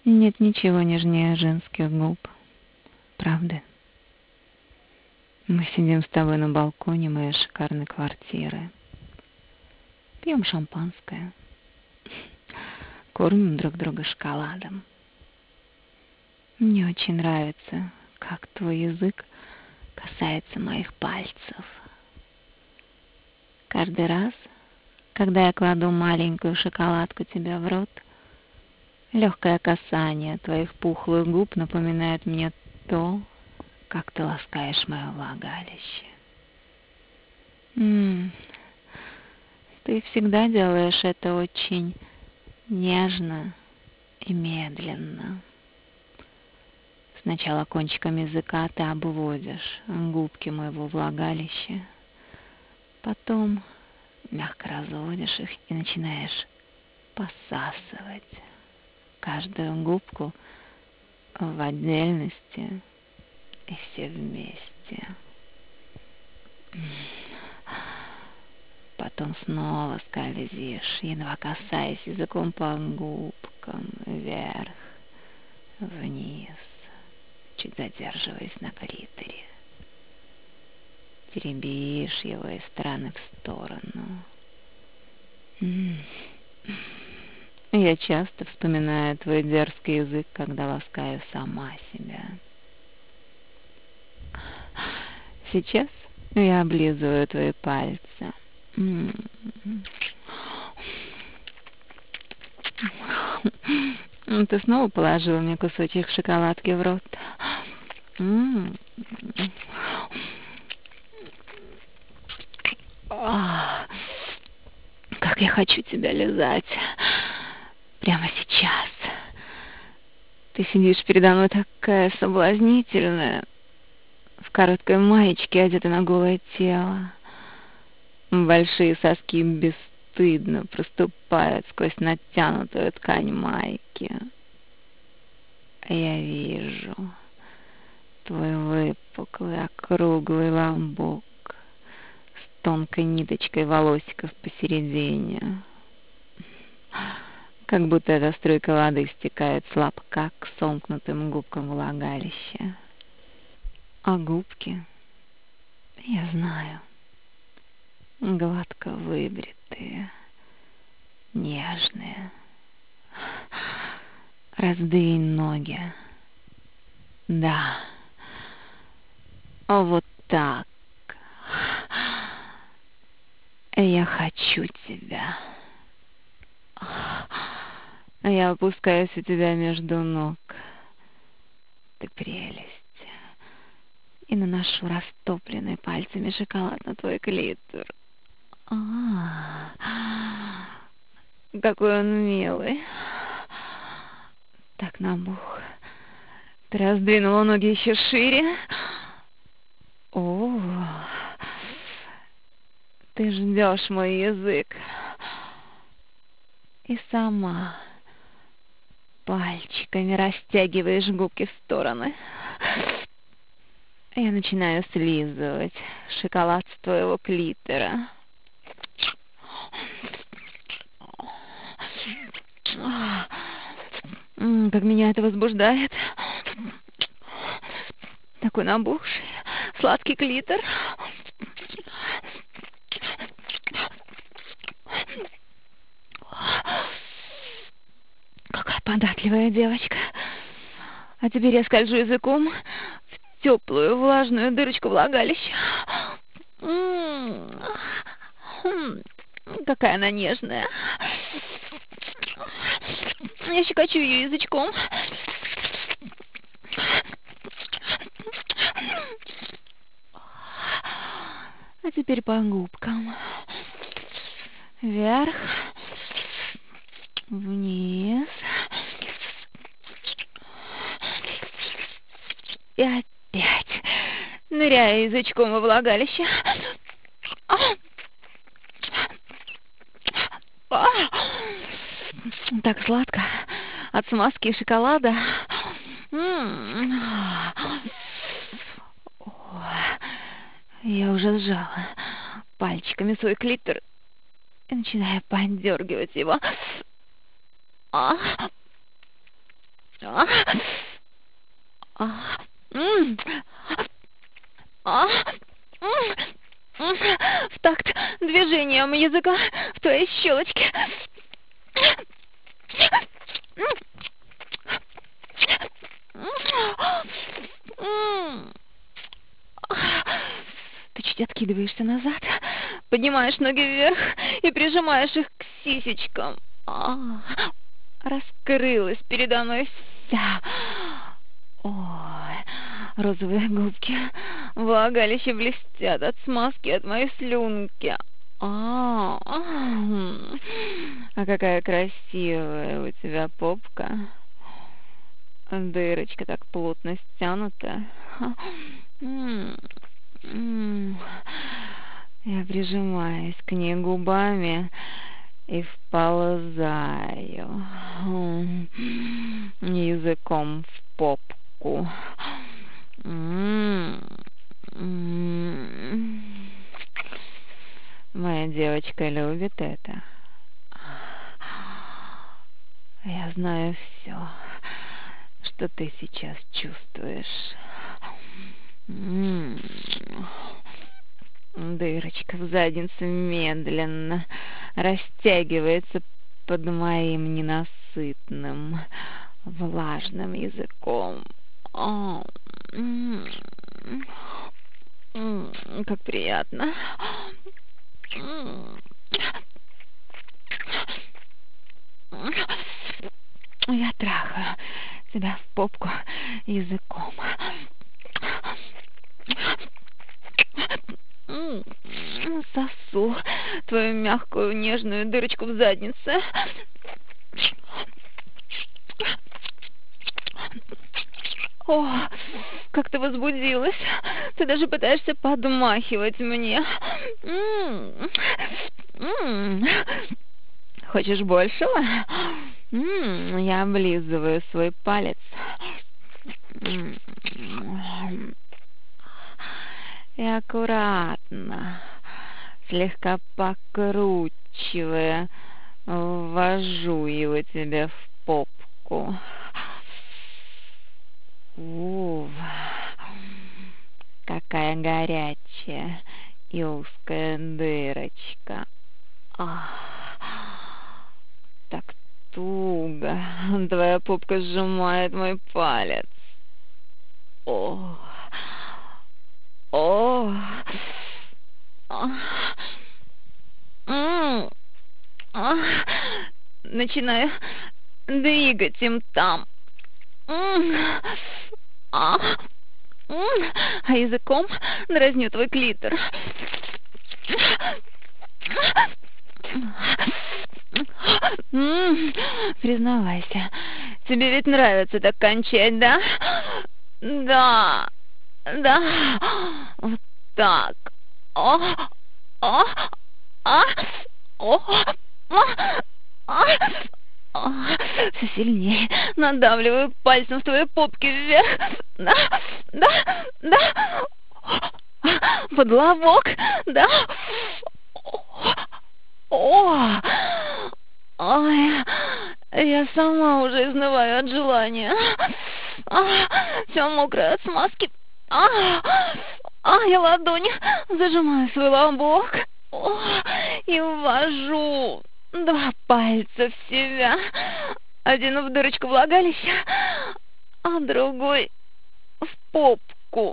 Нет ничего нежнее женских губ, правда? Мы сидим с тобой на балконе моей шикарной квартиры, пьем шампанское, кормим друг друга шоколадом. Мне очень нравится, как твой язык касается моих пальцев. Каждый раз, когда я кладу маленькую шоколадку тебе в рот, легкое касание твоих пухлых губ напоминает мне то, как ты ласкаешь мое влагалище. Ты всегда делаешь это очень нежно и медленно. Сначала кончиком языка ты обводишь губки моего влагалища, потом мягко разводишь их и начинаешь посасывать каждую губку в отдельности и все вместе. Потом снова скользишь, едва касаясь языком по губкам, вверх, вниз, чуть задерживаясь на клиторе. Теребишь его из стороны в сторону. Я часто вспоминаю твой дерзкий язык, когда ласкаю сама себя. Сейчас я облизываю твои пальцы. Ты снова положила мне кусочек шоколадки в рот. Как я хочу тебя лизать. Прямо сейчас. Ты сидишь передо мной такая соблазнительная, в короткой маечке, одета на голое тело. Большие соски бесстыдно проступают сквозь натянутую ткань майки. Я вижу твой выпуклый, округлый лобок с тонкой ниточкой волосиков посередине. Как будто эта струйка воды стекает с лобка к сомкнутым губкам влагалища. А губки, я знаю, гладко выбритые, нежные. Раздвинь ноги. Да. Вот так. Я хочу тебя. Я опускаюсь у тебя между ног. Ты прелесть. И наношу растопленные пальцами шоколад на твой клитор. Какой он милый. Так набух. Ты раздвинула ноги еще шире. Ты ждешь мой язык. И сама пальчиками растягиваешь губки в стороны. Я начинаю слизывать шоколад с твоего клитора. Как меня это возбуждает. Такой набухший, сладкий клитор. Какая податливая девочка. А теперь я скольжу языком в теплую влажную дырочку влагалища. Какая она нежная. Я щекочу ее язычком. А теперь по губкам. Вверх. Вниз. И опять. Ныряя язычком во влагалище. Так сладко. От смазки и шоколада. Я уже сжала пальчиками свой клитор и начинаю поддергивать его. А, а, м, а, в такт движением языка в твоей щелочке. Ты чуть откидываешься назад, поднимаешь ноги вверх и прижимаешь их к сисечкам. Раскрылась передо мной вся. Ой, розовые губки влагалище блестят от смазки от моей слюнки. А какая красивая у тебя попка. Дырочка так плотно стянута. Я прижимаюсь к ней губами и вползаю языком в попку. Моя девочка любит это. Я знаю все, что ты сейчас чувствуешь. Дырочка в заднице медленно растягивается под моим ненасытным влажным языком. Как приятно. Я трахаю тебя в попку языком. Сосу твою мягкую нежную дырочку в заднице. О, как ты возбудилась. Ты даже пытаешься подмахивать мне. Хочешь большего? Я облизываю свой палец. И аккуратно, слегка покручивая, ввожу его тебе в попку. Какая горячая и узкая дырочка. Так туго твоя попка сжимает мой палец. Начинаю двигать им там. А языком дразню твой клитор. Признавайся, тебе ведь нравится так кончать, да? Да. Вот так. Все сильнее надавливаю пальцем в твоей попке вверх. Да. Подловок, да. Ой, я сама уже изнываю от желания. Все мокрое от смазки. Я ладонью зажимаю свой лобок и ввожу 2 пальца в себя. Один в дырочку влагалища, а другой в попку.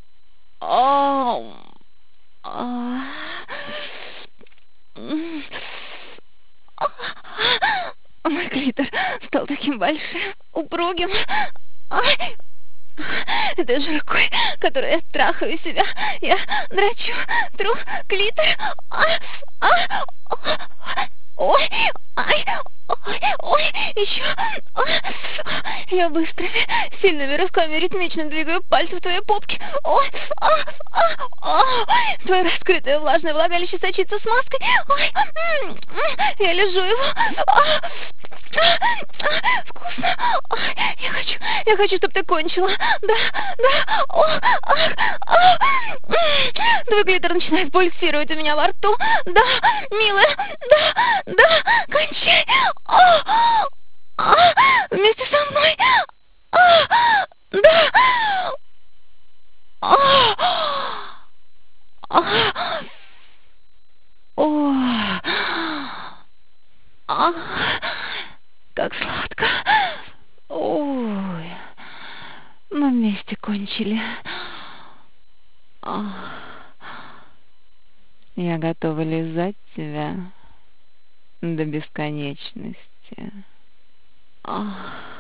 Мой клитор стал таким большим, упругим. Этой же рукой, которой я трахаю себя, я тру клитор. Еще. Я быстрыми, сильными рывками ритмично двигаю пальцы в твоей попке. Твое раскрытое влажное влагалище сочится смазкой. Я лежу его. Вкусно. Я хочу, чтобы ты кончила. Да. Твой клитор начинает пульсировать у меня во рту. Да, милая. Да. Кончай. Вместе со мной. А! О! А! Как сладко! Ой! Мы вместе кончили. А! Я готова лизать тебя до бесконечности. А!